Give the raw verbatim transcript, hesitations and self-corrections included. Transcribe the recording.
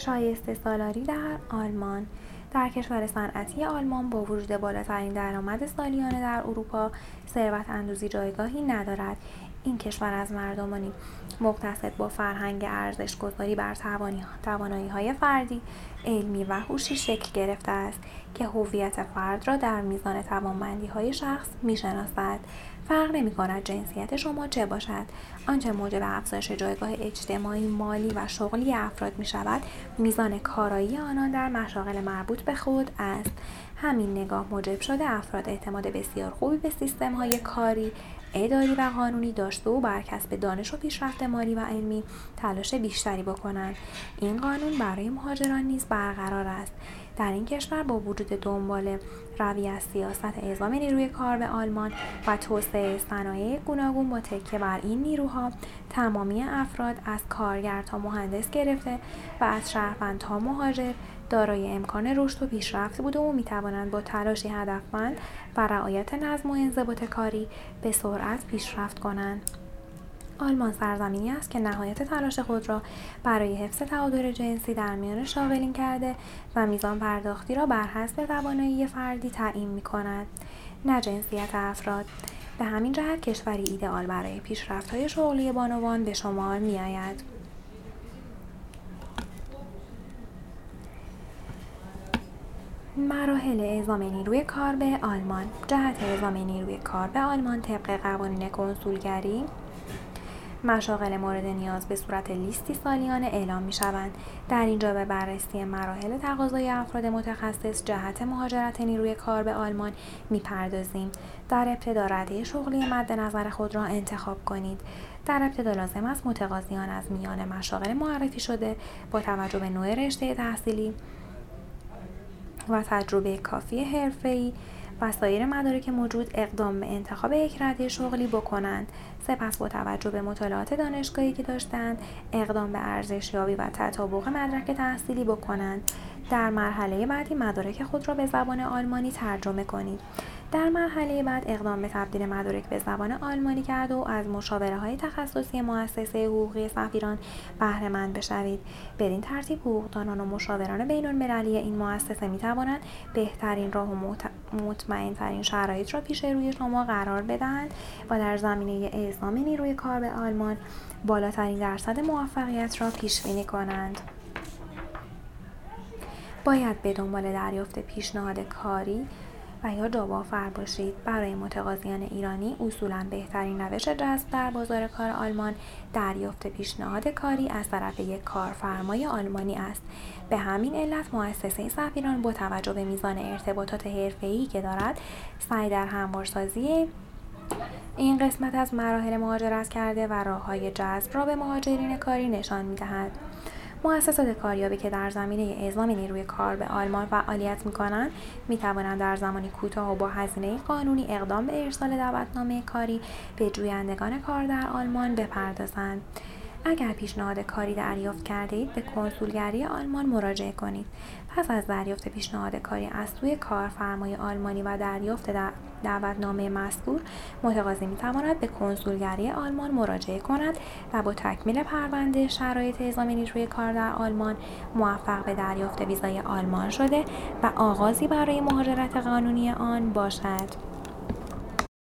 شایسته سالاری در آلمان. در کشور صنعتی آلمان با وجود بالاترین درآمد سالیانه در اروپا، ثروت اندوزی جایگاهی ندارد. این کشور از مردمانی مقتصد با فرهنگ ارزش‌گذاری بر توانایی‌های فردی، علمی و هوشی شکل گرفته است که هویت فرد را در میزان توانمندی‌های شخص می‌شناسد. فرق نمی‌کند جنسیت شما چه باشد. آنچه موجب افزایش جایگاه اجتماعی، مالی و شغلی افراد می‌شود، میزان کارایی آنان در مشاغل مربوط به خود است. همین نگاه موجب شده افراد اعتماد بسیار خوبی به سیستم‌های کاری، اداری و قانونی داشته و بر کسب دانش و پیشرفت مالی و علمی تلاش بیشتری بکنند. این قانون برای مهاجران نیز برقرار است. در این کشور با وجود دنبال روی از سیاست اعزام نیروی کار به آلمان و توسعه صنایع گوناگون با تکیه بر این نیروها، تمامی افراد از کارگر تا مهندس گرفته و از شهروند تا مهاجر دارای امکان رشد و پیشرفت بوده و میتوانند با تلاشی هدفمند و رعایت نظم و انضباط کاری به سرعت پیشرفت کنند. آلمان سرزمینی است که نهایت تلاش خود را برای حفظ تعادل جنسی در میان شاغلین کرده و میزان پرداختی را بر حسب توانایی فردی تعیین می‌کند، نه جنسیت افراد. به همین جهت کشوری ایدئال برای پیشرفت‌های شغلی بانوان به شمار می‌آید. مراحل اعزام نیروی کار به آلمان. جهت اعزام نیروی کار به آلمان طبق قوانین کنسولگری، مشاغل مورد نیاز به صورت لیستی سالیانه اعلام می‌شوند. در اینجا به بررسی مراحل تقاضای افراد متخصص جهت مهاجرت نیروی کار به آلمان می‌پردازیم. در ابتدا رده شغلی مد نظر خود را انتخاب کنید. در ابتدا لازم است متقاضیان از میان مشاغل معرفی شده با توجه به نوع رشته تحصیلی و تجربه کافی حرفه‌ای و سایر مدارک موجود اقدام به انتخاب یک رده شغلی بکنند. سپس با توجه به مطالعات دانشگاهی که داشتند اقدام به ارزشیابی و تطابق مدرک تحصیلی بکنند. در مرحله بعدی مدارک خود را به زبان آلمانی ترجمه کنید. در مرحله بعد اقدام به تبدیل مدارک به زبان آلمانی کرد و از مشاوره‌های تخصصی مؤسسه حقوقی سفیران بهره مند بشوید. بدین ترتیب حقوقدانان و مشاوران بین‌المللی این مؤسسه می‌توانند بهترین راه و مطمئن‌ترین شرایط را پیش روی شما قرار بدهند و در زمینه اعزام نیروی کار به آلمان بالاترین درصد موفقیت را پیش‌بینی کنند. باید به دنبال دریافت پیشنهاد کاری و یا جاب آفر باشید. برای متقاضیان ایرانی اصولاً بهترین روش جذب در بازار کار آلمان دریافت پیشنهاد کاری از طرف یک کارفرمای آلمانی است. به همین علت مؤسسه سفیران با توجه به میزان ارتباطات حرفه‌ای که دارد سعی در هموارسازی این قسمت از مراحل مهاجرت کرده و راه‌های جذب را به مهاجرین کاری نشان می‌دهد. مؤسسات کاریابی که در زمینه اعزام نیروی کار به آلمان فعالیت می‌کنند می‌توانند در زمانی کوتاه و با هزینه قانونی اقدام به ارسال دعوتنامه کاری به جویندگان کار در آلمان بپردازند. اگر پیشنهاد کاری دریافت کرده‌اید به کنسولگری آلمان مراجعه کنید. پس از دریافت پیشنهاد کاری از سوی کارفرمای آلمانی و دریافت دعوتنامه مذکور، متقاضی می‌تواند به کنسولگری آلمان مراجعه کند و با تکمیل پرونده شرایط اعزام نیروی کار در آلمان موفق به دریافت ویزای آلمان شده و آغازی برای مهاجرت قانونی آن باشد.